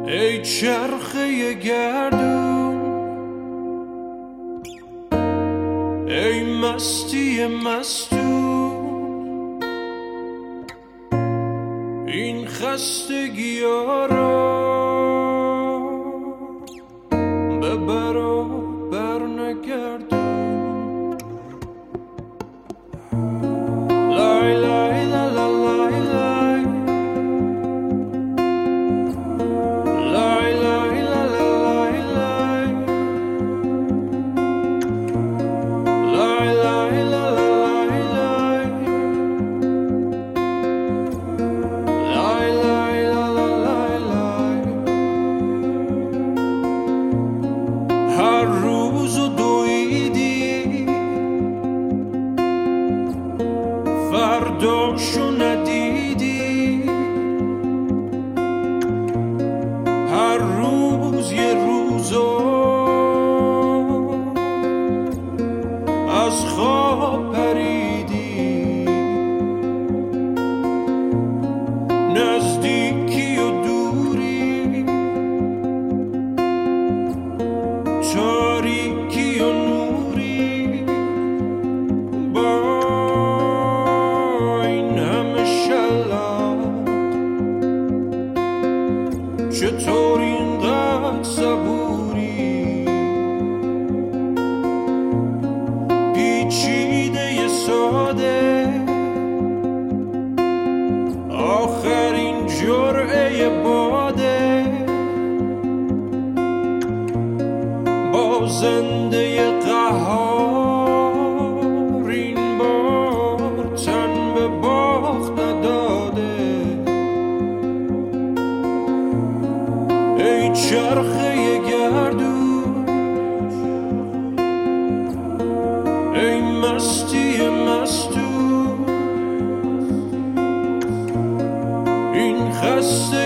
ای چرخه گردون، ای مستی مستون، این خستگی ها را ببر و بر نگردون. لای لای لا لا لای لای، لای لای لا لا لای لای، لای لای لا لا لای لای، لای لای لا لا لای لای. هر روزو دویدی، فرداشو ندیدی، هر روز یه روزو از خواب پریدی. نزدیکی و دوری، تاریکی و نوری، با این همه شلاق چطور اینقدر صبوری؟ پیچیده ساده، آخرین جرعه باده، بازنده قهار این بار تن به باخت نداده. ای چرخه گردون، ای مستی مستون، این خسته